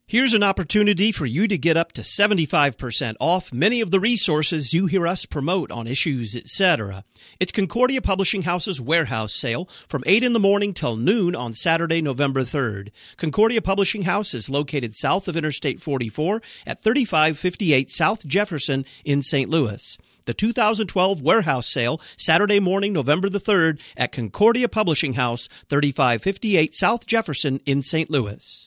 Here's an opportunity for you to get up to 75% off many of the resources you hear us promote on Issues, etc. It's Concordia Publishing House's warehouse sale from 8 in the morning till noon on Saturday, November 3rd. Concordia Publishing House is located south of Interstate 44 at 3558 South Jefferson in St. Louis. The 2012 warehouse sale, Saturday morning, November the 3rd at Concordia Publishing House, 3558 South Jefferson in St. Louis.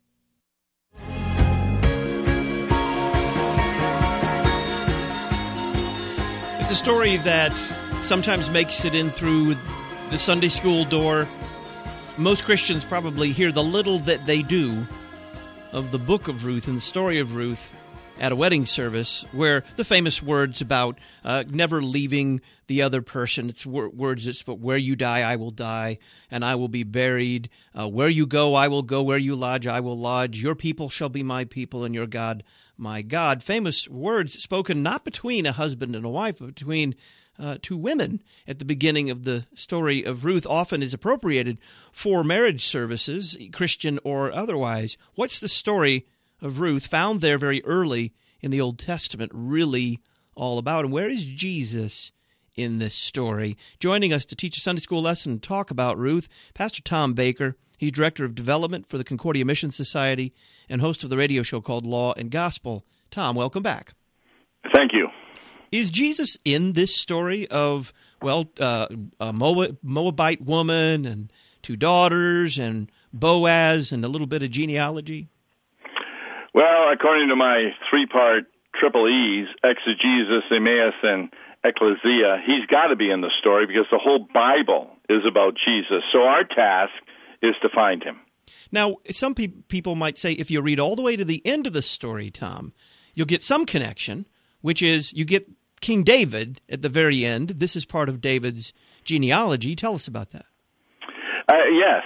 It's a story that sometimes makes it in through the Sunday school door. Most Christians probably hear the little that they do of the book of Ruth and the story of Ruth at a wedding service, where the famous words about never leaving the other person, it's words that's, but where you die, I will die, and I will be buried. Where you go, I will go. Where you lodge, I will lodge. Your people shall be my people, and your God, my God. Famous words spoken not between a husband and a wife, but between two women at the beginning of the story of Ruth, often is appropriated for marriage services, Christian or otherwise. What's the story of Ruth, found there very early in the Old Testament, really all about? And where is Jesus in this story? Joining us to teach a Sunday school lesson and talk about Ruth, Pastor Tom Baker. He's Director of Development for the Concordia Mission Society and host of the radio show called Law and Gospel. Tom, welcome back. Thank you. Is Jesus in this story of, a Moabite woman and two daughters and Boaz and a little bit of genealogy? Well, according to my three-part triple E's, exegesis, Emmaus, and ecclesia, he's got to be in the story because the whole Bible is about Jesus. So our task is to find him. Now, some people might say if you read all the way to the end of the story, Tom, you'll get some connection, which is you get King David at the very end. This is part of David's genealogy. Tell us about that. Yes.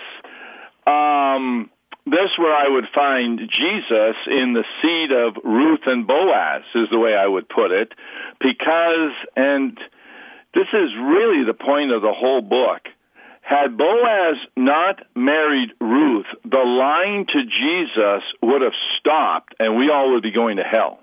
This is where I would find Jesus in the seed of Ruth and Boaz, is the way I would put it, because, and this is really the point of the whole book, had Boaz not married Ruth, the line to Jesus would have stopped and we all would be going to hell.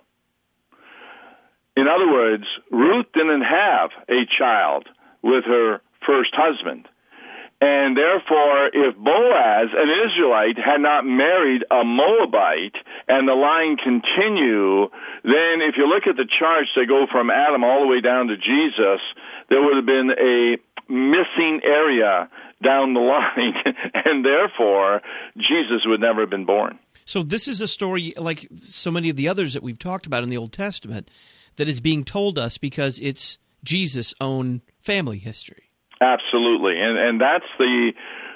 In other words, Ruth didn't have a child with her first husband. And therefore, if Boaz, an Israelite, had not married a Moabite and the line continue, then if you look at the charts that go from Adam all the way down to Jesus, there would have been a missing area down the line, and therefore, Jesus would never have been born. So this is a story, like so many of the others that we've talked about in the Old Testament, that is being told us because it's Jesus' own family history. Absolutely, and that's the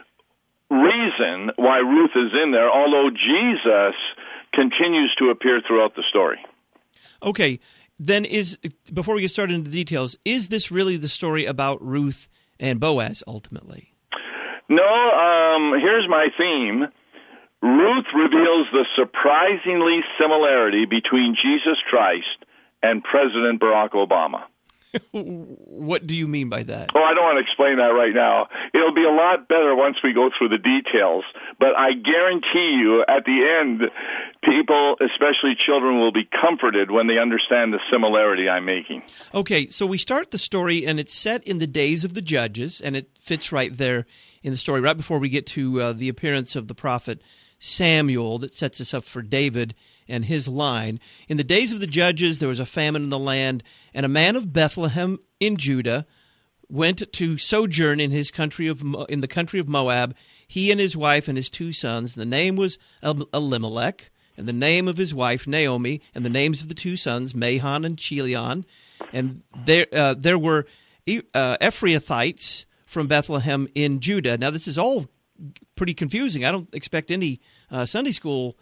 reason why Ruth is in there, although Jesus continues to appear throughout the story. Okay, then before we get started into the details, is this really the story about Ruth and Boaz ultimately? No, here's my theme. Ruth reveals the surprisingly similarity between Jesus Christ and President Barack Obama. What do you mean by that? Oh, I don't want to explain that right now. It'll be a lot better once we go through the details. But I guarantee you, at the end, people, especially children, will be comforted when they understand the similarity I'm making. Okay, so we start the story, and it's set in the days of the judges, and it fits right there in the story, right before we get to the appearance of the prophet Samuel that sets us up for David and his line. In the days of the judges, there was a famine in the land, and a man of Bethlehem in Judah went to sojourn in the country of Moab, he and his wife and his two sons. The name was Elimelech, and the name of his wife Naomi, and the names of the two sons Mahlon and Chilion. And there were Ephraithites from Bethlehem in Judah. Now, this is all pretty confusing. I don't expect any Sunday school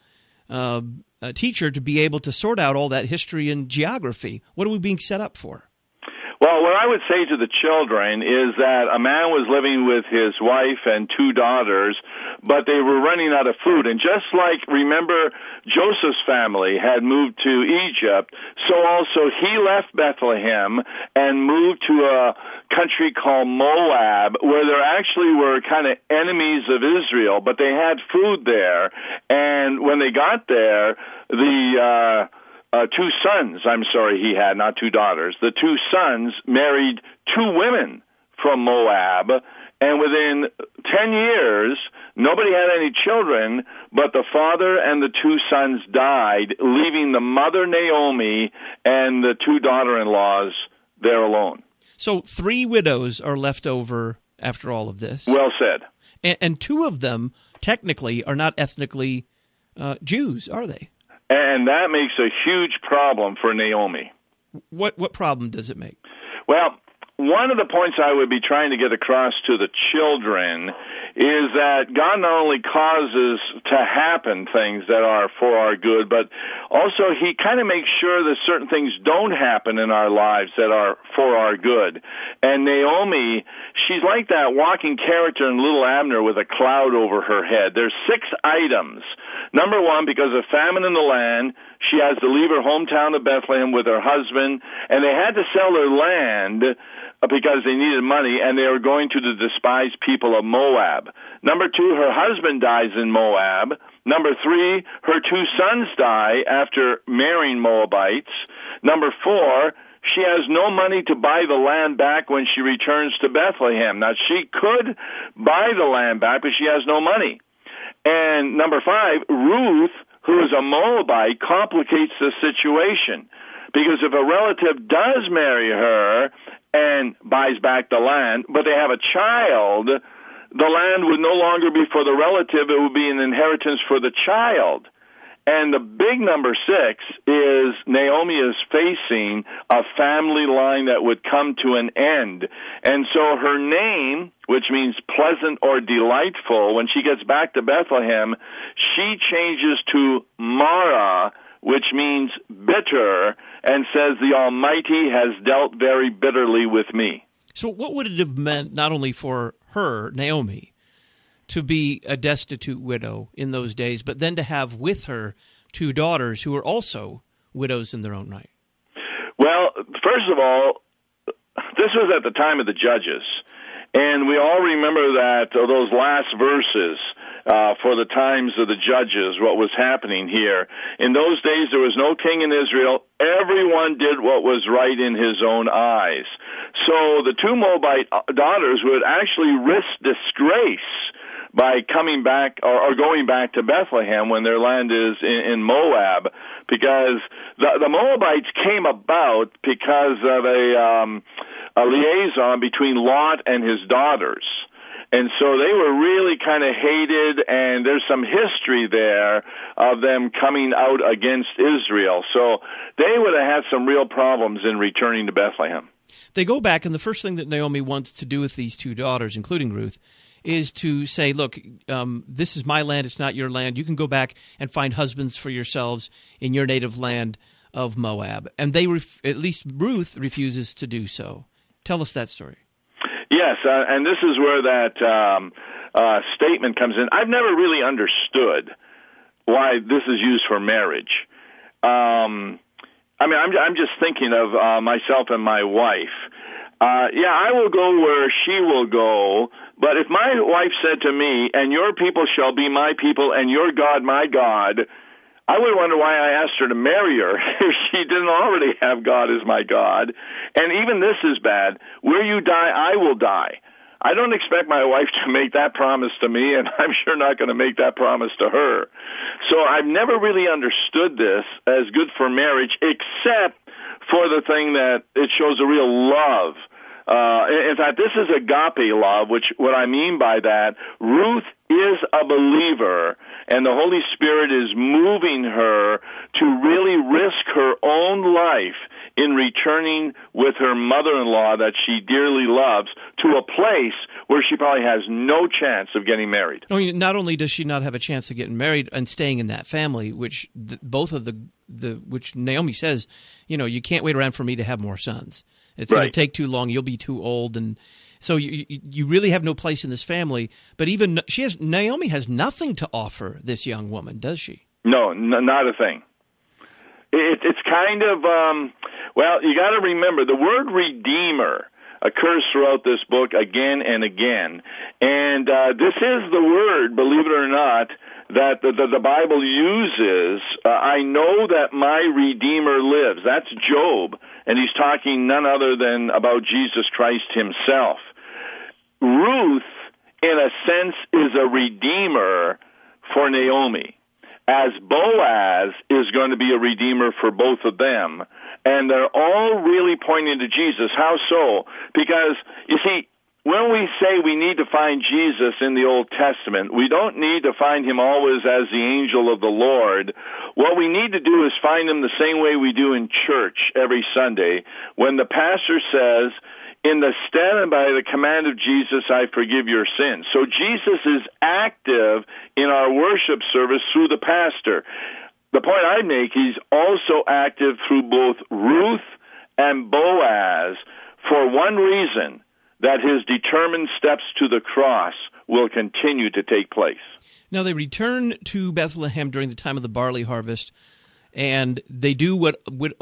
teacher to be able to sort out all that history and geography. What are we being set up for? Well, what I would say to the children is that a man was living with his wife and 2 daughters, but they were running out of food. And just like, remember, Joseph's family had moved to Egypt, so also he left Bethlehem and moved to a country called Moab, where there actually were kind of enemies of Israel, but they had food there. And when they got there, the 2 sons, he had, not 2 daughters. The 2 sons married 2 women from Moab, and within 10 years, nobody had any children, but the father and the 2 sons died, leaving the mother Naomi and the 2 daughter-in-laws there alone. So 3 widows are left over after all of this. Well said. And 2 of them, technically, are not ethnically Jews, are they? And that makes a huge problem for Naomi. What problem does it make? Well, one of the points I would be trying to get across to the children is that God not only causes to happen things that are for our good, but also He kind of makes sure that certain things don't happen in our lives that are for our good. And Naomi, she's like that walking character in Little Abner with a cloud over her head. There's 6 items. Number 1, because of famine in the land, she has to leave her hometown of Bethlehem with her husband, and they had to sell their land because they needed money, and they were going to the despised people of Moab. Number 2, her husband dies in Moab. Number 3, her 2 sons die after marrying Moabites. Number 4, she has no money to buy the land back when she returns to Bethlehem. Now, she could buy the land back, but she has no money. And number 5, Ruth, who is a Moabite, complicates the situation. Because if a relative does marry her and buys back the land, but they have a child, the land would no longer be for the relative, it would be an inheritance for the child. And the big number 6 is Naomi is facing a family line that would come to an end. And so her name, which means pleasant or delightful, when she gets back to Bethlehem, she changes to Mara, which means bitter, and says the Almighty has dealt very bitterly with me. So what would it have meant not only for her, Naomi, to be a destitute widow in those days, but then to have with her 2 daughters who were also widows in their own right? Well, first of all, this was at the time of the Judges, and we all remember that those last verses for the times of the Judges, what was happening here. In those days, there was no king in Israel. Everyone did what was right in his own eyes. So the 2 Moabite daughters would actually risk disgrace by coming back or going back to Bethlehem when their land is in Moab, because the Moabites came about because of a liaison between Lot and his daughters. And so they were really kind of hated, and there's some history there of them coming out against Israel. So they would have had some real problems in returning to Bethlehem. They go back, and the first thing that Naomi wants to do with these 2 daughters, including Ruth, is to say, look, this is my land, it's not your land. You can go back and find husbands for yourselves in your native land of Moab. And they, at least Ruth, refuses to do so. Tell us that story. Yes, and this is where that statement comes in. I've never really understood why this is used for marriage. I'm just thinking of myself and my wife. I will go where she will go, but if my wife said to me, and your people shall be my people, and your God my God, I would wonder why I asked her to marry her if she didn't already have God as my God. And even this is bad. Where you die, I will die. I don't expect my wife to make that promise to me, and I'm sure not going to make that promise to her. So I've never really understood this as good for marriage, except for the thing that it shows a real love. In fact, this is agape love, which what I mean by that, Ruth is a believer, and the Holy Spirit is moving her to really risk her own life in returning with her mother-in-law that she dearly loves to a place where she probably has no chance of getting married. I mean, not only does she not have a chance of getting married and staying in that family, which which Naomi says, you can't wait around for me to have more sons. It's going to take too long. You'll be too old, and so you really have no place in this family. But even Naomi has nothing to offer this young woman, does she? No, not a thing. It's kind of you got to remember the word redeemer occurs throughout this book again and again, and this is the word, believe it or not, that the Bible uses. I know that my Redeemer lives. That's Job, and he's talking none other than about Jesus Christ himself. Ruth, in a sense, is a redeemer for Naomi, as Boaz is going to be a redeemer for both of them. And they're all really pointing to Jesus. How so? Because, you see, when we say we need to find Jesus in the Old Testament, we don't need to find him always as the angel of the Lord. What we need to do is find him the same way we do in church every Sunday, when the pastor says, in the stead and by the command of Jesus, I forgive your sins. So Jesus is active in our worship service through the pastor. The point I make, he's also active through both Ruth and Boaz for one reason, that his determined steps to the cross will continue to take place. Now, they return to Bethlehem during the time of the barley harvest, and they do the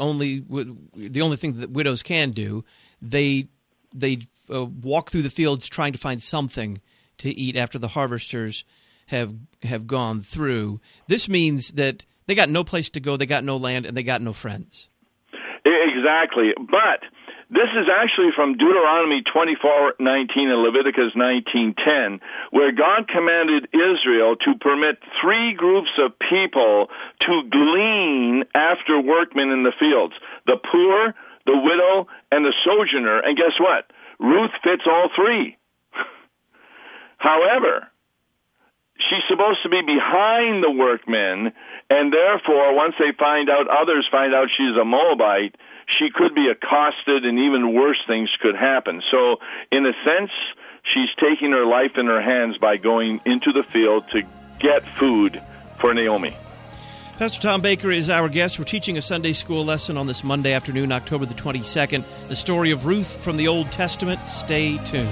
only thing that widows can do. They walk through the fields trying to find something to eat after the harvesters have gone through. This means that they got no place to go, they got no land, and they got no friends. Exactly. But this is actually from Deuteronomy 24:19 and Leviticus 19:10, where God commanded Israel to permit 3 groups of people to glean after workmen in the fields: the poor, the widow, and the sojourner. And guess what? Ruth fits all 3. However, she's supposed to be behind the workmen, and therefore, once others find out she's a Moabite, she could be accosted, and even worse things could happen. So, in a sense, she's taking her life in her hands by going into the field to get food for Naomi. Pastor Tom Baker is our guest. We're teaching a Sunday school lesson on this Monday afternoon, October the 22nd, the story of Ruth from the Old Testament. Stay tuned.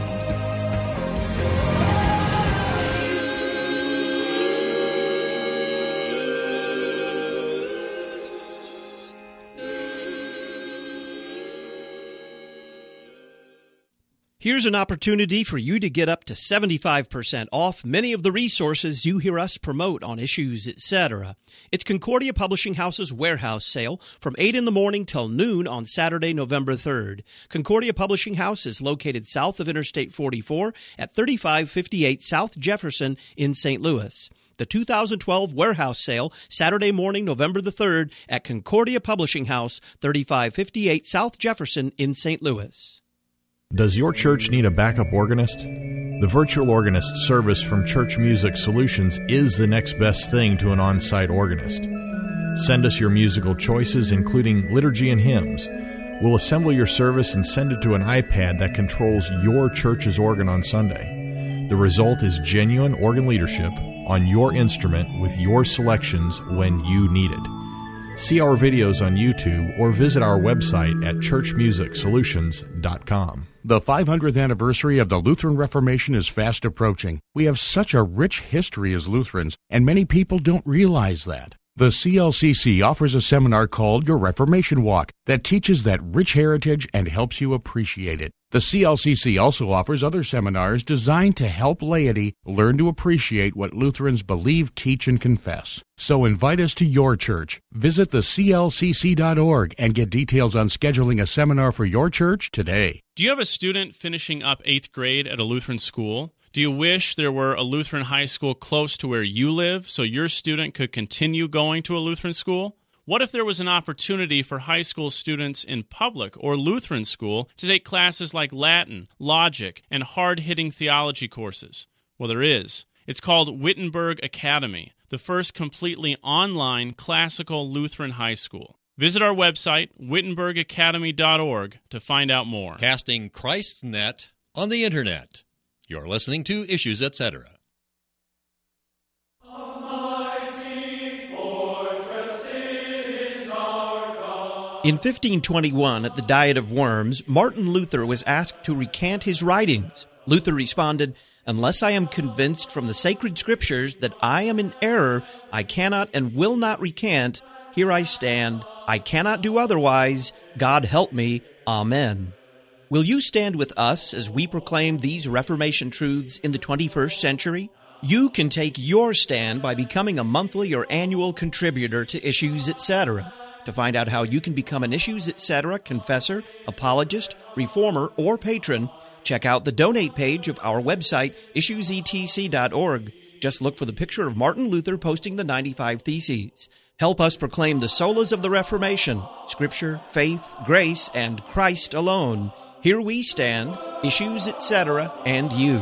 Here's an opportunity for you to get up to 75% off many of the resources you hear us promote on Issues, etc. It's Concordia Publishing House's warehouse sale from 8 in the morning till noon on Saturday, November 3rd. Concordia Publishing House is located south of Interstate 44 at 3558 South Jefferson in St. Louis. The 2012 warehouse sale, Saturday morning, November the 3rd at Concordia Publishing House, 3558 South Jefferson in St. Louis. Does your church need a backup organist? The virtual organist service from Church Music Solutions is the next best thing to an on-site organist. Send us your musical choices, including liturgy and hymns. We'll assemble your service and send it to an iPad that controls your church's organ on Sunday. The result is genuine organ leadership on your instrument with your selections when you need it. See our videos on YouTube or visit our website at churchmusicsolutions.com. The 500th anniversary of the Lutheran Reformation is fast approaching. We have such a rich history as Lutherans, and many people don't realize that. The CLCC offers a seminar called Your Reformation Walk that teaches that rich heritage and helps you appreciate it. The CLCC also offers other seminars designed to help laity learn to appreciate what Lutherans believe, teach, and confess. So invite us to your church. Visit theclcc.org and get details on scheduling a seminar for your church today. Do you have a student finishing up 8th grade at a Lutheran school? Do you wish there were a Lutheran high school close to where you live so your student could continue going to a Lutheran school? What if there was an opportunity for high school students in public or Lutheran school to take classes like Latin, logic, and hard-hitting theology courses? Well, there is. It's called Wittenberg Academy, the first completely online classical Lutheran high school. Visit our website, wittenbergacademy.org, to find out more. Casting Christ's net on the Internet. You're listening to Issues, etc. In 1521, at the Diet of Worms, Martin Luther was asked to recant his writings. Luther responded, "Unless I am convinced from the sacred scriptures that I am in error, I cannot and will not recant. Here I stand. I cannot do otherwise. God help me. Amen." Will you stand with us as we proclaim these Reformation truths in the 21st century? You can take your stand by becoming a monthly or annual contributor to Issues Etc. To find out how you can become an Issues Etc. confessor, apologist, reformer, or patron, check out the donate page of our website, issuesetc.org. Just look for the picture of Martin Luther posting the 95 Theses. Help us proclaim the solas of the Reformation, Scripture, faith, grace, and Christ alone. Here we stand, Issues Etc., and you.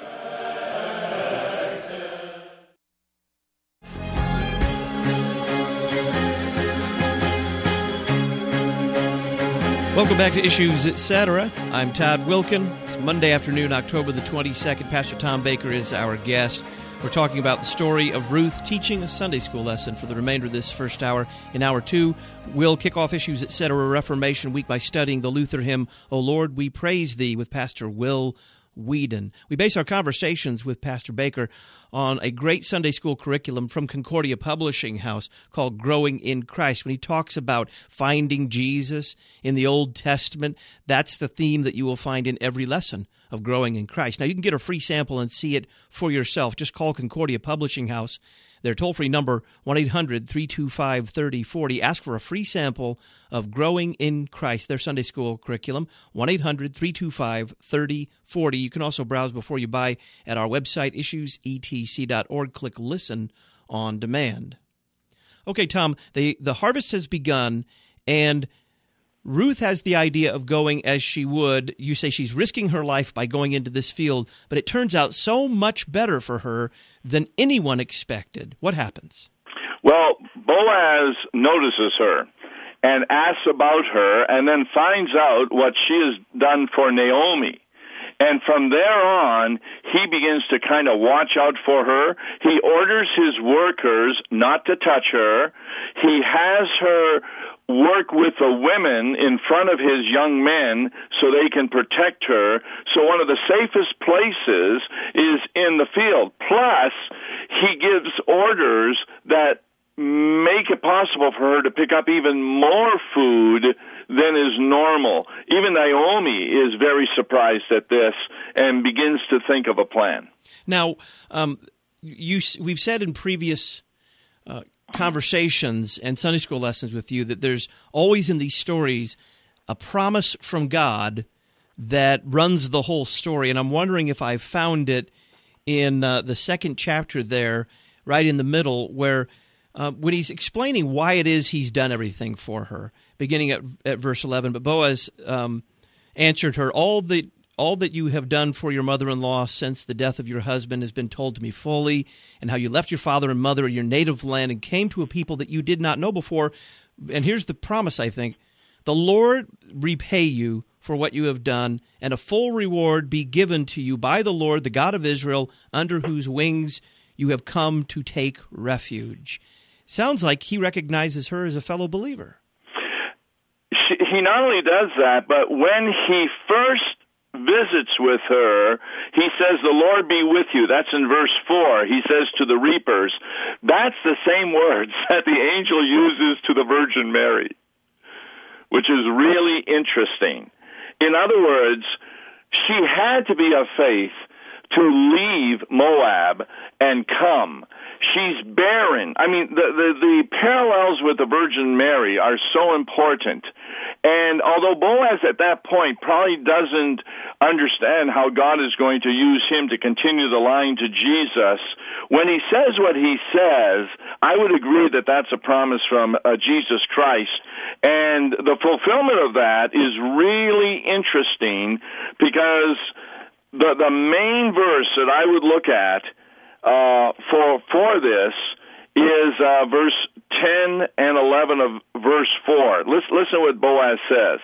Welcome back to Issues Etc. I'm Todd Wilkin. It's Monday afternoon, October the 22nd. Pastor Tom Baker is our guest. We're talking about the story of Ruth teaching a Sunday school lesson for the remainder of this first hour. In hour two, we'll kick off Issues Etc. Reformation Week by studying the Luther hymn, "O Lord, We Praise Thee," with Pastor Will Whedon. We base our conversations with Pastor Baker on a great Sunday school curriculum from Concordia Publishing House called Growing in Christ. When he talks about finding Jesus in the Old Testament, that's the theme that you will find in every lesson of Growing in Christ. Now, you can get a free sample and see it for yourself. Just call Concordia Publishing House. Their toll-free number, 1-800-325-3040. Ask for a free sample of Growing in Christ, their Sunday school curriculum, 1-800-325-3040. You can also browse before you buy at our website, issuesetc.org. Click Listen on Demand. Okay, Tom, the harvest has begun, and Ruth has the idea of going as she would. You say she's risking her life by going into this field, but it turns out so much better for her than anyone expected. What happens? Well, Boaz notices her and asks about her and then finds out what she has done for Naomi. And from there on, he begins to kind of watch out for her. He orders his workers not to touch her. He has her work with the women in front of his young men so they can protect her. So one of the safest places is in the field. Plus, he gives orders that make it possible for her to pick up even more food than is normal. Even Naomi is very surprised at this and begins to think of a plan. Now, we've said in previous conversations and Sunday school lessons with you that there's always in these stories a promise from God that runs the whole story. And I'm wondering if I found it in the second chapter there, right in the middle, where when he's explaining why it is he's done everything for her, beginning at verse 11, but Boaz answered her, all that you have done for your mother-in-law since the death of your husband has been told to me fully, and how you left your father and mother, your native land, and came to a people that you did not know before. And here's the promise, I think. The Lord repay you for what you have done, and a full reward be given to you by the Lord, the God of Israel, under whose wings you have come to take refuge. Sounds like he recognizes her as a fellow believer. He not only does that, but when he first visits with her, he says, "The Lord be with you." That's in verse 4. He says to the reapers. That's the same words that the angel uses to the Virgin Mary, which is really interesting. In other words, she had to be of faith to leave Moab and come. She's barren. I mean, the parallels with the Virgin Mary are so important. And although Boaz at that point probably doesn't understand how God is going to use him to continue the line to Jesus, when he says what he says, I would agree that that's a promise from Jesus Christ. And the fulfillment of that is really interesting because the main verse that I would look at for this is verse 10 and 11 of verse 4. Listen what Boaz says.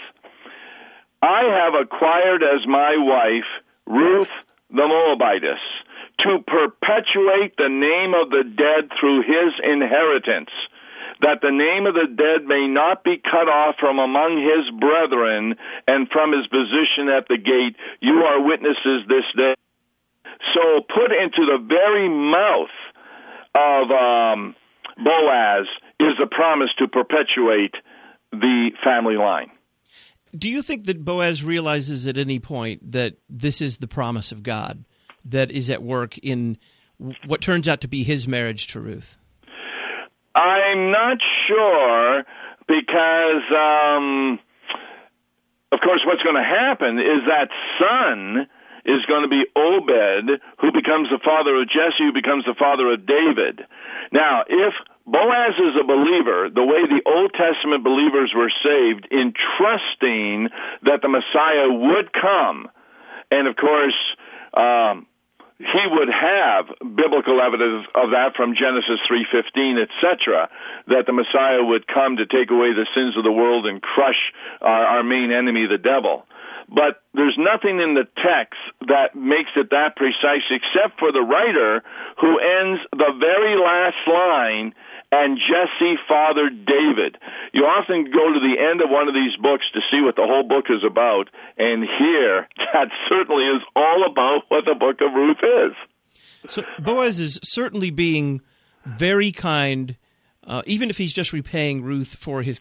I have acquired as my wife Ruth the Moabitess to perpetuate the name of the dead through his inheritance. that the name of the dead may not be cut off from among his brethren and from his position at the gate. You are witnesses this day. So put into the very mouth of Boaz is a promise to perpetuate the family line. Do you think that Boaz realizes at any point that this is the promise of God that is at work in what turns out to be his marriage to Ruth? I'm not sure because, of course, what's going to happen is that son is going to be Obed, who becomes the father of Jesse, who becomes the father of David. Now, if Boaz is a believer, the way the Old Testament believers were saved, in trusting that the Messiah would come, and of course, he would have biblical evidence of that from Genesis 3:15, etc., that the Messiah would come to take away the sins of the world and crush our main enemy, the devil. But there's nothing in the text that makes it that precise except for the writer who ends the very last line, and Jesse fathered David. You often go to the end of one of these books to see what the whole book is about, and here, that certainly is all about what the book of Ruth is. So Boaz is certainly being very kind, even if he's just repaying Ruth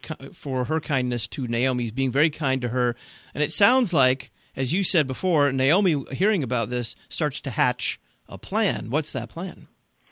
for her kindness to Naomi. He's being very kind to her. And it sounds like, as you said before, Naomi, hearing about this, starts to hatch a plan. What's that plan?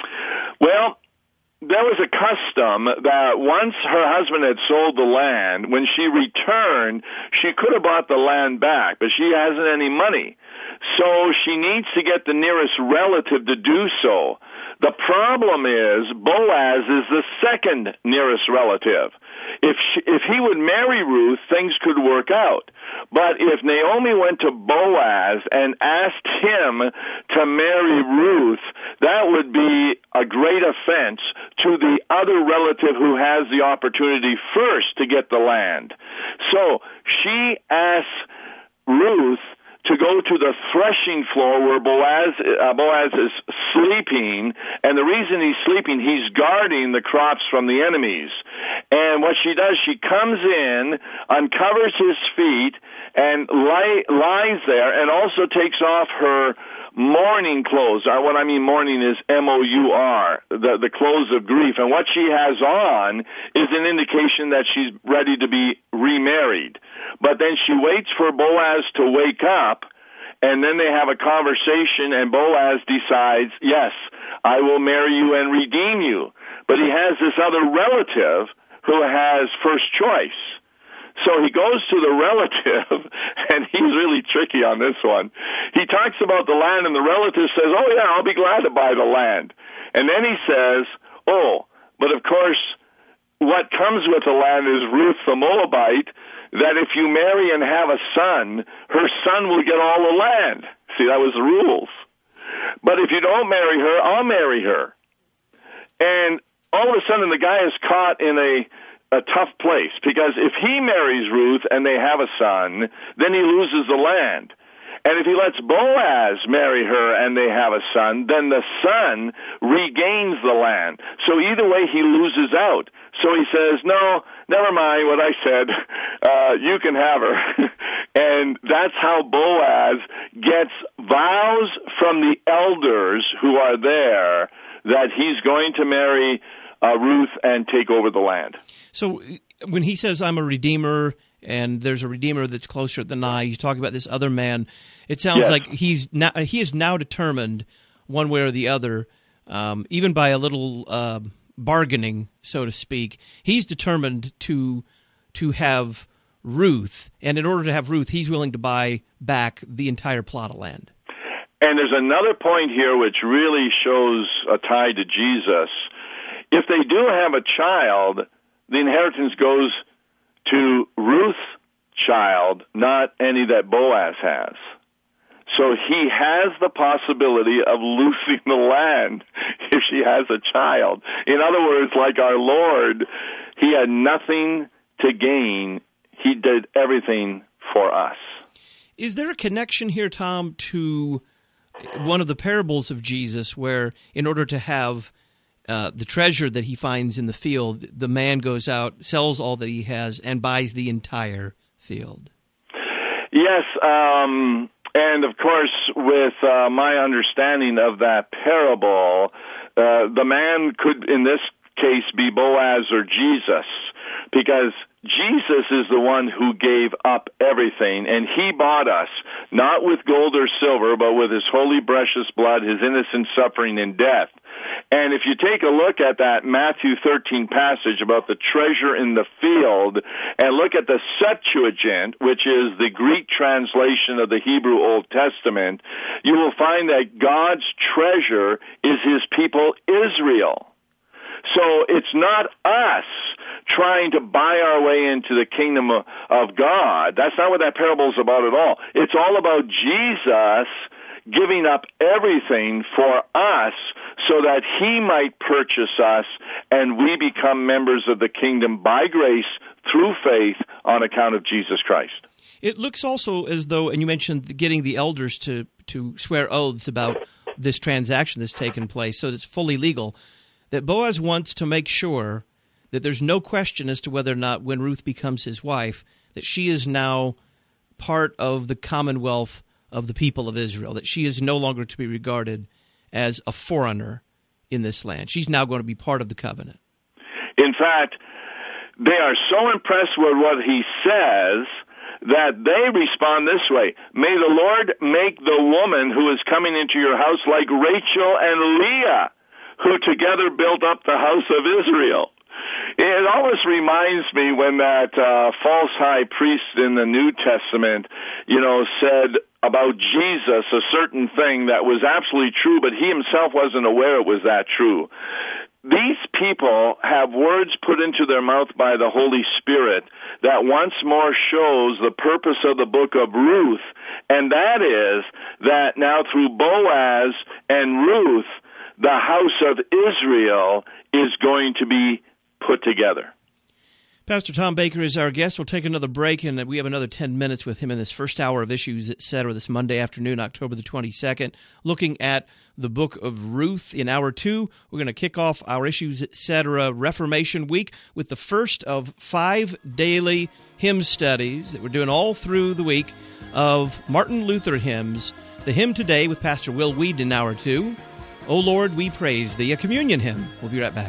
Well, there was a custom that once her husband had sold the land, when she returned, she could have bought the land back, but she hasn't any money. So she needs to get the nearest relative to do so. The problem is Boaz is the second nearest relative. If he would marry Ruth, things could work out. But if Naomi went to Boaz and asked him to marry Ruth, that would be a great offense to the other relative who has the opportunity first to get the land. So she asks Ruth to go to the threshing floor where Boaz is sleeping, and the reason he's sleeping, he's guarding the crops from the enemies. And what she does, she comes in, uncovers his feet, and lies there, and also takes off her mourning clothes. What I mean mourning is M-O-U-R, the clothes of grief. And what she has on is an indication that she's ready to be remarried. But then she waits for Boaz to wake up, and then they have a conversation, and Boaz decides, yes, I will marry you and redeem you. But he has this other relative who has first choice. So he goes to the relative, and he's really tricky on this one. He talks about the land, and the relative says, oh, yeah, I'll be glad to buy the land. And then he says, oh, but of course, what comes with the land is Ruth the Moabite, that if you marry and have a son, her son will get all the land. See, that was the rules. But if you don't marry her, I'll marry her. And all of a sudden, the guy is caught in a tough place, because if he marries Ruth and they have a son, then he loses the land. And if he lets Boaz marry her and they have a son, then the son regains the land. So either way, he loses out. So he says, no, never mind what I said. You can have her. And that's how Boaz gets vows from the elders who are there that he's going to marry Ruth and take over the land. So when he says, I'm a redeemer, and there's a redeemer that's closer than I, he's talking about this other man. It sounds like he is now determined, one way or the other, even by a little bargaining, so to speak. He's determined to have Ruth, and in order to have Ruth, he's willing to buy back the entire plot of land. And there's another point here which really shows a tie to Jesus. If they do have a child, the inheritance goes to Ruth's child, not any that Boaz has. So he has the possibility of losing the land if she has a child. In other words, like our Lord, he had nothing to gain. He did everything for us. Is there a connection here, Tom, to one of the parables of Jesus where in order to have the treasure that he finds in the field, the man goes out, sells all that he has, and buys the entire field. Yes, and of course, with my understanding of that parable, the man could, in this case, be Boaz or Jesus, because Jesus is the one who gave up everything, and he bought us, not with gold or silver, but with his holy, precious blood, his innocent suffering and death. And if you take a look at that Matthew 13 passage about the treasure in the field, and look at the Septuagint, which is the Greek translation of the Hebrew Old Testament, you will find that God's treasure is his people Israel. So it's not us trying to buy our way into the kingdom of God. That's not what that parable is about at all. It's all about Jesus giving up everything for us so that he might purchase us and we become members of the kingdom by grace through faith on account of Jesus Christ. It looks also as though, and you mentioned getting the elders to swear oaths about this transaction that's taken place so that it's fully legal, that Boaz wants to make sure that there's no question as to whether or not when Ruth becomes his wife, that she is now part of the commonwealth of the people of Israel, that she is no longer to be regarded as a foreigner in this land. She's now going to be part of the covenant. In fact, they are so impressed with what he says that they respond this way: may the Lord make the woman who is coming into your house like Rachel and Leah, who together built up the house of Israel. It always reminds me when that false high priest in the New Testament, said about Jesus a certain thing that was absolutely true, but he himself wasn't aware it was that true. These people have words put into their mouth by the Holy Spirit that once more shows the purpose of the book of Ruth, and that is that now through Boaz and Ruth, the house of Israel is going to be put together. Pastor Tom Baker is our guest. We'll take another break, and we have another 10 minutes with him in this first hour of Issues, Etc., this Monday afternoon, October the 22nd, looking at the book of Ruth. In hour 2, we're going to kick off our Issues, Etc. Reformation Week with the first of 5 daily hymn studies that we're doing all through the week of Martin Luther hymns. The hymn today with Pastor Will Weed in hour 2, O Lord, We Praise Thee, a communion hymn. We'll be right back.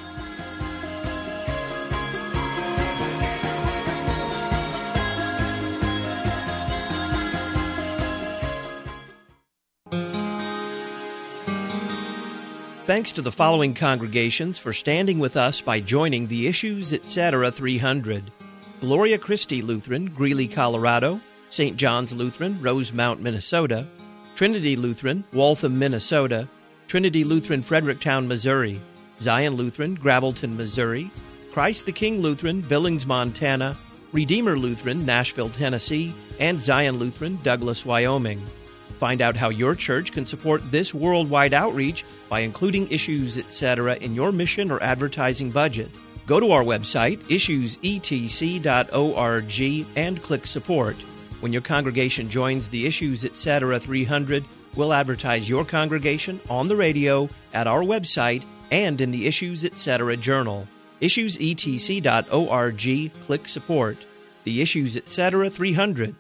Thanks to the following congregations for standing with us by joining the Issues, Etc. 300. Gloria Christi Lutheran, Greeley, Colorado. St. John's Lutheran, Rosemount, Minnesota. Trinity Lutheran, Waltham, Minnesota. Trinity Lutheran, Fredericktown, Missouri. Zion Lutheran, Gravelton, Missouri. Christ the King Lutheran, Billings, Montana. Redeemer Lutheran, Nashville, Tennessee. And Zion Lutheran, Douglas, Wyoming. Find out how your church can support this worldwide outreach by including Issues, Etc. in your mission or advertising budget. Go to our website, issuesetc.org, and click Support. When your congregation joins the Issues, Etc. 300, we'll advertise your congregation on the radio, at our website, and in the Issues, Etc. journal. issuesetc.org, click Support. The Issues, Etc. 300.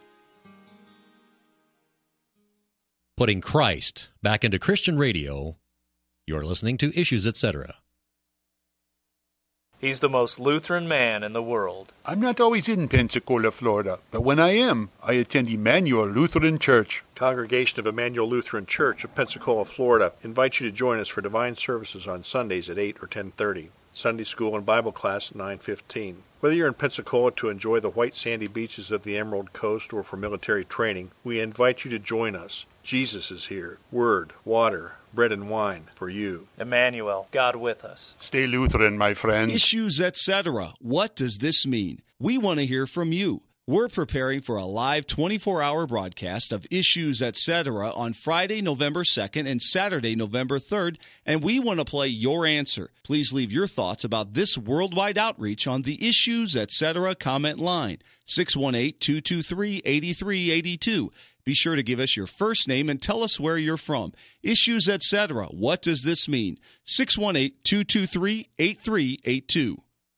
Putting Christ back into Christian radio. You're listening to Issues, Etc. He's the most Lutheran man in the world. I'm not always in Pensacola, Florida, but when I am, I attend Emmanuel Lutheran Church. Congregation of Emmanuel Lutheran Church of Pensacola, Florida invites you to join us for divine services on Sundays at 8 or 10:30. Sunday school and Bible class at 9:15. Whether you're in Pensacola to enjoy the white sandy beaches of the Emerald Coast or for military training, we invite you to join us. Jesus is here. Word, water, bread and wine for you. Emmanuel, God with us. Stay Lutheran, my friends. Issues, Etc. What does this mean? We want to hear from you. We're preparing for a live 24-hour broadcast of Issues Etc. on Friday, November 2nd and Saturday, November 3rd, and we want to play your answer. Please leave your thoughts about this worldwide outreach on the Issues Etc. comment line, 618-223-8382. Be sure to give us your first name and tell us where you're from. Issues Etc. What does this mean? 618-223-8382.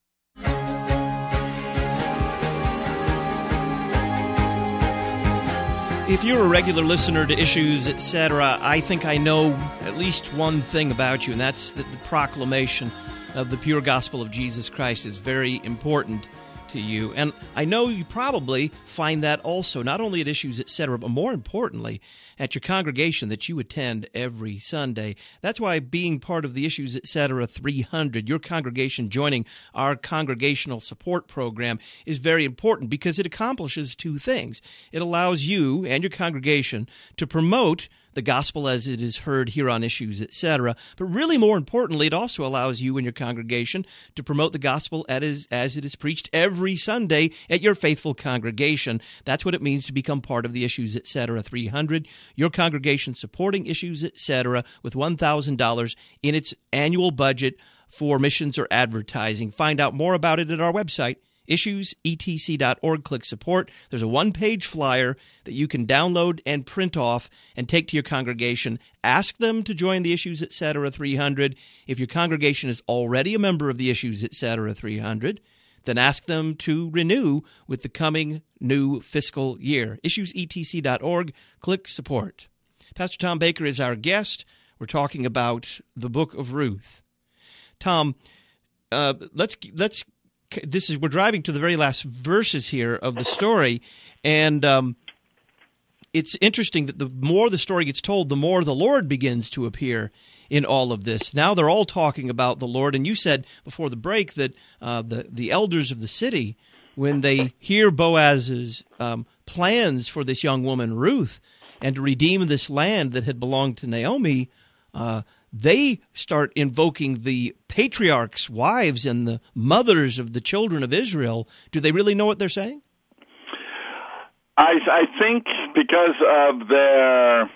If you're a regular listener to Issues, etc., I think I know at least one thing about you, and that's that the proclamation of the pure gospel of Jesus Christ is very important to you. And I know you probably find that also, not only at Issues, etc., but more importantly, at your congregation that you attend every Sunday. That's why being part of the Issues, etc. 300, your congregation joining our congregational support program, is very important because it accomplishes two things. It allows you and your congregation to promote the gospel as it is heard here on Issues, etc. But really more importantly, it also allows you and your congregation to promote the gospel as it is preached every Sunday at your faithful congregation. That's what it means to become part of the Issues, etc. 300. Your congregation supporting Issues, etc. with $1,000 in its annual budget for missions or advertising. Find out more about it at our website, issuesetc.org. Click support. There's a one-page flyer that you can download and print off and take to your congregation. Ask them to join the Issues, etc. 300. If your congregation is already a member of the Issues, etc. 300, then ask them to renew with the coming new fiscal year. Issuesetc.org. Click support. Pastor Tom Baker is our guest. We're talking about the book of Ruth. Tom, we're driving to the very last verses here of the story, and it's interesting that the more the story gets told, the more the Lord begins to appear in all of this. Now they're all talking about the Lord, and you said before the break that the elders of the city, when they hear Boaz's plans for this young woman, Ruth, and to redeem this land that had belonged to Naomi, they start invoking the patriarchs' wives and the mothers of the children of Israel. Do they really know what they're saying? I think because of their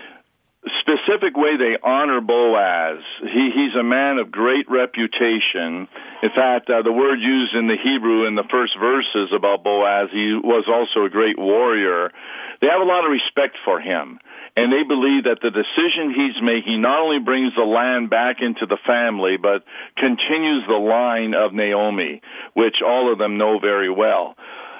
specific way they honor Boaz, he's a man of great reputation. In fact, the word used in the Hebrew in the first verses about Boaz, he was also a great warrior. They have a lot of respect for him. And they believe that the decision he's making not only brings the land back into the family, but continues the line of Naomi, which all of them know very well.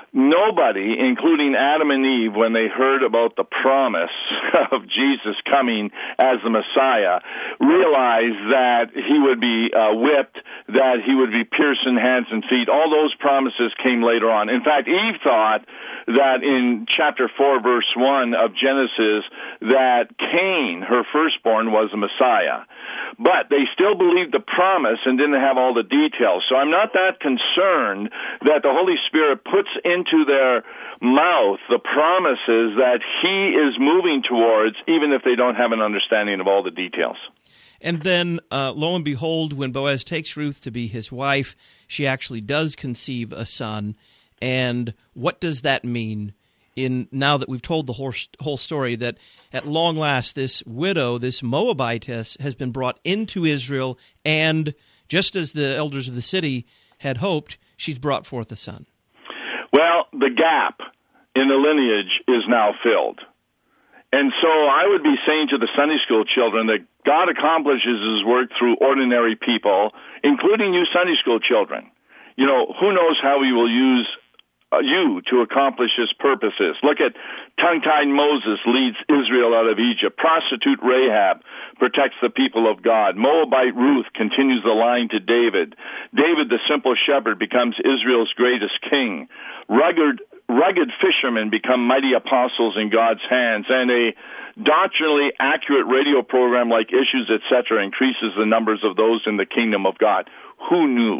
Nobody, including Adam and Eve, when they heard about the promise of Jesus coming as the Messiah, realized that he would be whipped, that he would be pierced in hands and feet. All those promises came later on. In fact, Eve thought that in chapter 4, verse 1 of Genesis, that Cain, her firstborn, was the Messiah. But they still believed the promise and didn't have all the details. So I'm not that concerned that the Holy Spirit puts into their mouth the promises that he is moving towards, even if they don't have an understanding of all the details. And then, lo and behold, when Boaz takes Ruth to be his wife, she actually does conceive a son. And what does that mean now that we've told the whole story, that at long last this widow, this Moabitess, has been brought into Israel, and just as the elders of the city had hoped, she's brought forth a son? Well, the gap in the lineage is now filled. And so I would be saying to the Sunday school children that God accomplishes his work through ordinary people, including you Sunday school children. You know, who knows how he will use you to accomplish his purposes. Look at tongue-tied Moses leads Israel out of Egypt. Prostitute Rahab protects the people of God. Moabite Ruth continues the line to David. David, the simple shepherd, becomes Israel's greatest king. Rugged fishermen become mighty apostles in God's hands, and a doctrinally accurate radio program like Issues, etc., increases the numbers of those in the kingdom of God. Who knew?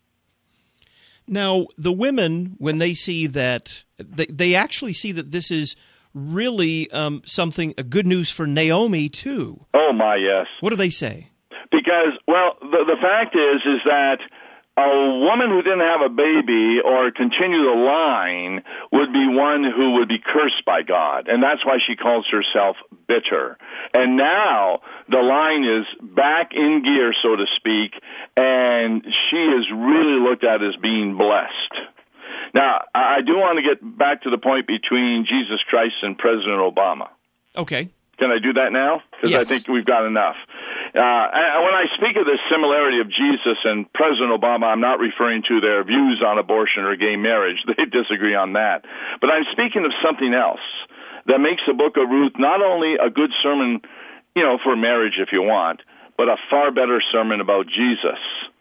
Now, the women, when they see that, they actually see that this is really a good news for Naomi, too. Oh, my, yes. What do they say? Because, well, the fact is that a woman who didn't have a baby or continue the line would be one who would be cursed by God. And that's why she calls herself bitter. And now the line is back in gear, so to speak, and she is really looked at as being blessed. Now, I do want to get back to the point between Jesus Christ and President Obama. Okay. Can I do that now? Because yes. I think we've got enough. When I speak of this similarity of Jesus and President Obama, I'm not referring to their views on abortion or gay marriage. They disagree on that. But I'm speaking of something else that makes the book of Ruth not only a good sermon, for marriage if you want, but a far better sermon about Jesus.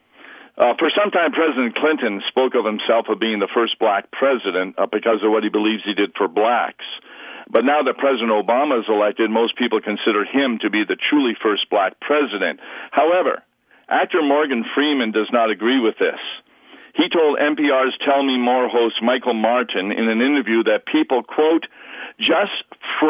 For some time, President Clinton spoke of himself as being the first black president because of what he believes he did for blacks. But now that President Obama is elected, most people consider him to be the truly first black president. However, actor Morgan Freeman does not agree with this. He told NPR's Tell Me More host Michael Martin in an interview that people, quote, just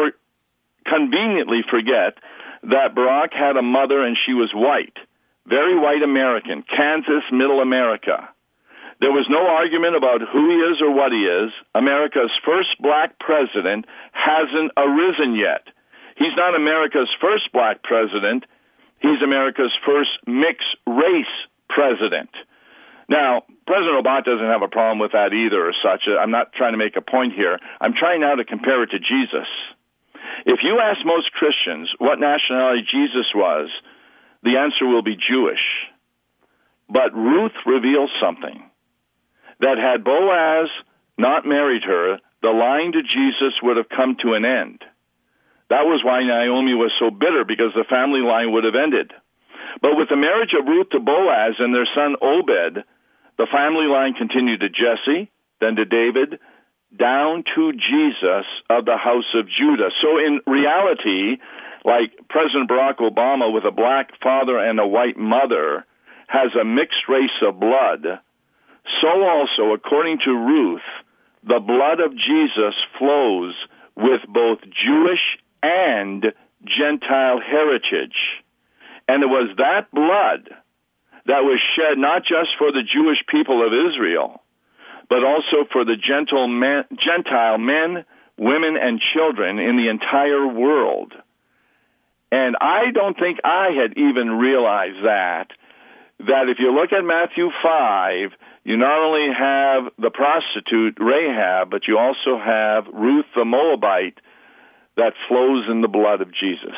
conveniently forget that Barack had a mother and she was white, very white American, Kansas, middle America. There was no argument about who he is or what he is. America's first black president hasn't arisen yet. He's not America's first black president. He's America's first mixed race president. Now, President Obama doesn't have a problem with that either or such. I'm not trying to make a point here. I'm trying now to compare it to Jesus. If you ask most Christians what nationality Jesus was, the answer will be Jewish. But Ruth reveals something. That had Boaz not married her, the line to Jesus would have come to an end. That was why Naomi was so bitter, because the family line would have ended. But with the marriage of Ruth to Boaz and their son Obed, the family line continued to Jesse, then to David, down to Jesus of the house of Judah. So in reality, like President Barack Obama with a black father and a white mother has a mixed race of blood, so also, according to Ruth, the blood of Jesus flows with both Jewish and Gentile heritage. And it was that blood that was shed not just for the Jewish people of Israel, but also for the Gentile men, women, and children in the entire world. And I don't think I had even realized that if you look at Matthew 5, you not only have the prostitute Rahab, but you also have Ruth the Moabite that flows in the blood of Jesus.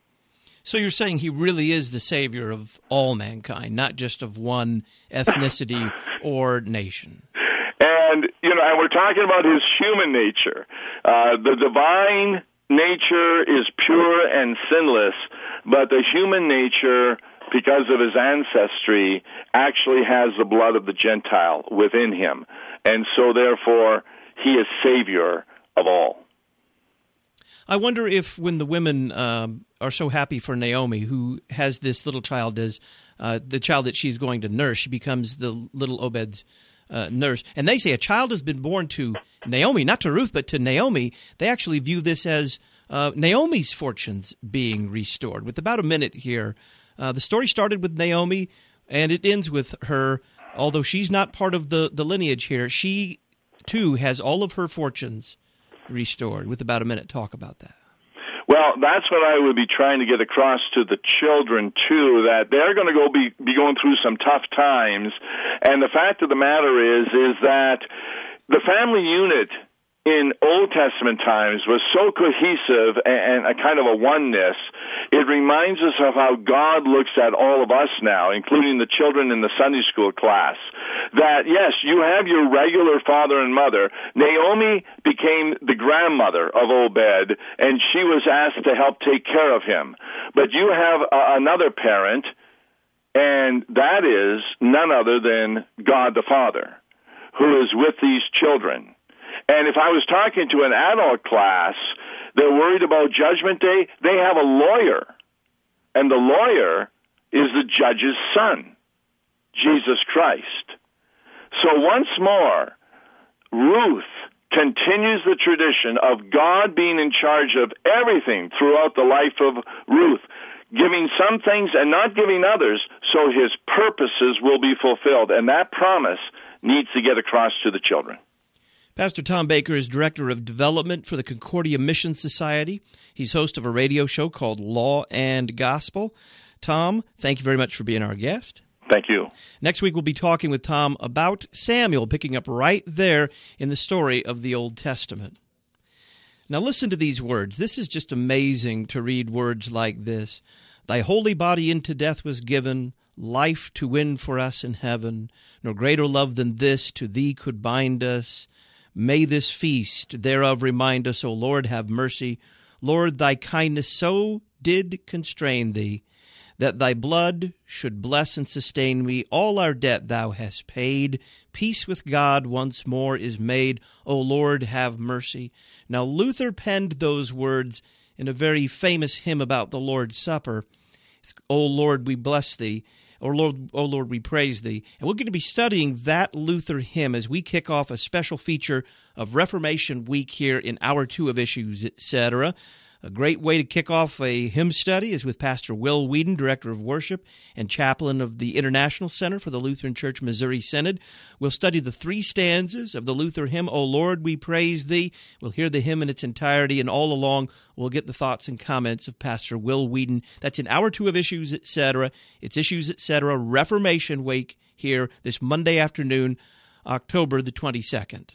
So you're saying he really is the Savior of all mankind, not just of one ethnicity or nation. And we're talking about his human nature. The divine nature is pure and sinless, but the human nature, because of his ancestry, actually has the blood of the Gentile within him. And so, therefore, he is Savior of all. I wonder if when the women are so happy for Naomi, who has this little child as the child that she's going to nurse, she becomes the little Obed's nurse. And they say a child has been born to Naomi, not to Ruth, but to Naomi. They actually view this as Naomi's fortunes being restored. With about a minute here, the story started with Naomi, and it ends with her. Although she's not part of the lineage here, she, too, has all of her fortunes restored. With about a minute, talk about that. Well, that's what I would be trying to get across to the children, too, that they're going to be going through some tough times. And the fact of the matter is that the family unit in Old Testament times was so cohesive and a kind of a oneness. It reminds us of how God looks at all of us now, including the children in the Sunday school class, that, yes, you have your regular father and mother. Naomi became the grandmother of Obed, and she was asked to help take care of him. But you have another parent, and that is none other than God the Father, who is with these children. And if I was talking to an adult class, they're worried about Judgment Day, they have a lawyer. And the lawyer is the judge's son, Jesus Christ. So once more, Ruth continues the tradition of God being in charge of everything throughout the life of Ruth. giving some things and not giving others, so his purposes will be fulfilled. And that promise needs to get across to the children. Pastor Tom Baker is Director of Development for the Concordia Mission Society. He's host of a radio show called Law and Gospel. Tom, thank you very much for being our guest. Thank you. Next week, we'll be talking with Tom about Samuel, picking up right there in the story of the Old Testament. Now listen to these words. This is just amazing to read words like this. Thy holy body into death was given, life to win for us in heaven. No greater love than this to thee could bind us. May this feast thereof remind us, O Lord, have mercy. Lord, thy kindness so did constrain thee, that thy blood should bless and sustain me. All our debt thou hast paid. Peace with God once more is made. O Lord, have mercy. Now Luther penned those words in a very famous hymn about the Lord's Supper. O Lord, we bless thee. O Lord, we praise thee. And we're going to be studying that Luther hymn as we kick off a special feature of Reformation Week here in Hour 2 of Issues, etc. A great way to kick off a hymn study is with Pastor Will Whedon, Director of Worship and Chaplain of the International Center for the Lutheran Church Missouri Synod. We'll study the 3 stanzas of the Luther hymn, O Lord, we praise thee. We'll hear the hymn in its entirety, and all along we'll get the thoughts and comments of Pastor Will Whedon. That's in Hour 2 of Issues, etc. It's Issues, etc. Reformation Week here this Monday afternoon, October the 22nd.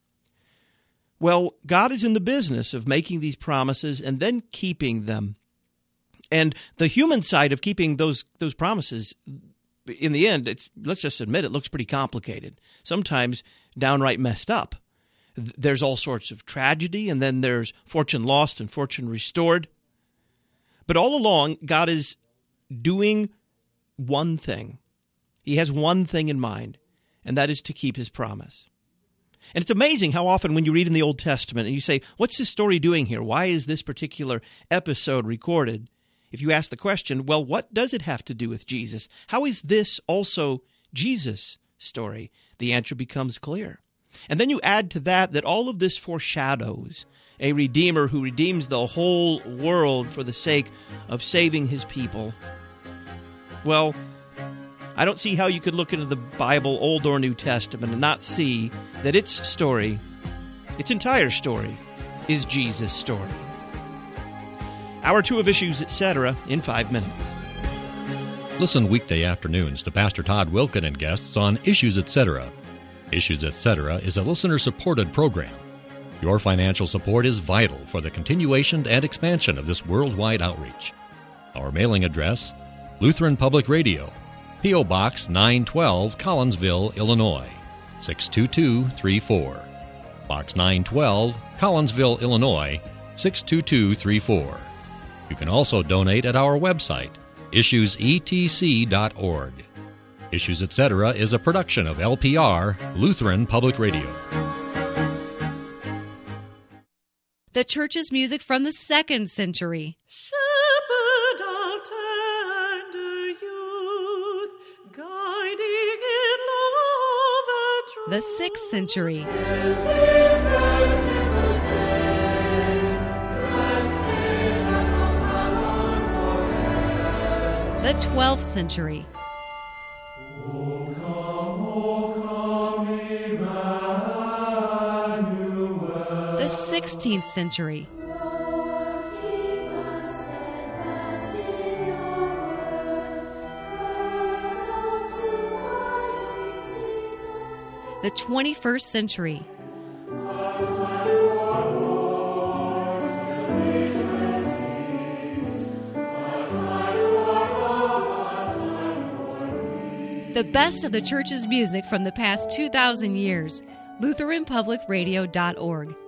Well, God is in the business of making these promises and then keeping them. And the human side of keeping those promises, in the end, let's just admit it looks pretty complicated, sometimes downright messed up. There's all sorts of tragedy, and then there's fortune lost and fortune restored. But all along, God is doing one thing. He has one thing in mind, and that is to keep his promise. And it's amazing how often when you read in the Old Testament and you say, what's this story doing here? Why is this particular episode recorded? If you ask the question, well, what does it have to do with Jesus? How is this also Jesus' story? The answer becomes clear. And then you add to that all of this foreshadows a Redeemer who redeems the whole world for the sake of saving his people. Well, I don't see how you could look into the Bible, Old or New Testament, and not see that its story, its entire story, is Jesus' story. Hour 2 of Issues, etc. in 5 minutes. Listen weekday afternoons to Pastor Todd Wilken and guests on Issues, etc. Issues, etc. is a listener-supported program. Your financial support is vital for the continuation and expansion of this worldwide outreach. Our mailing address, Lutheran Public Radio, P.O. Box 912, Collinsville, Illinois, 62234. Box 912, Collinsville, Illinois, 62234. You can also donate at our website, issuesetc.org. Issues, etc. is a production of LPR, Lutheran Public Radio. The church's music from the 2nd century. Shepherd of tender youth, guiding in love and truth. The 6th century. The 12th century. The 16th century. The 21st century. The best of the church's music from the past 2,000 years. LutheranPublicRadio.org.